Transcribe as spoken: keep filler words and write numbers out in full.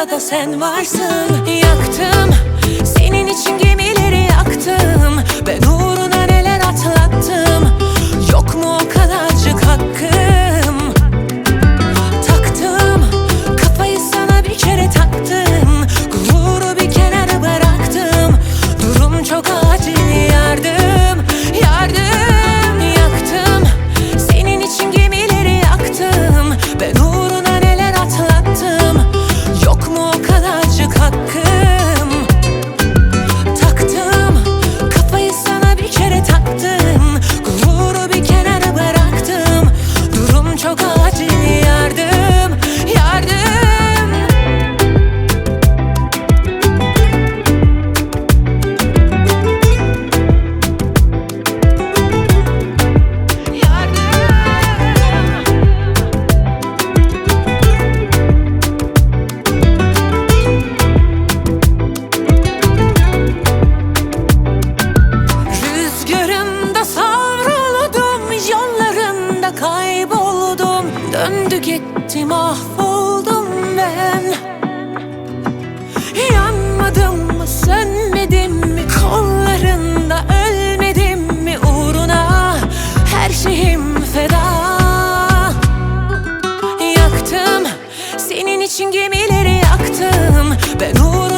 sırada sen varsın. Yaktım, senin için gemileri yaktım. Ben uğruna neler atlattım. Yok mu o kadarcık hakkım? Taktım, kafayı sana bir kere taktım. Gururu bir kenara bıraktım. Durum çok acil, yardım, yardım. Yaktım, senin için gemileri yaktım. Ben uğruna neler atlattım. Yok mu o kadarcık hakkım? Taktım, kafayı sana bir kere taktım. Gururu bir kenara bıraktım. Durum çok acil, yardım, yardım. Rüzgarında savruldum, yollarında kayboldum. Döndü gitti, mahvoldum ben. Yanmadım mı, sönmedim mi, kollarında ölmedim mi? Uğruna her şeyim feda. Yaktım, senin için gemileri yaktım. Ben uğruna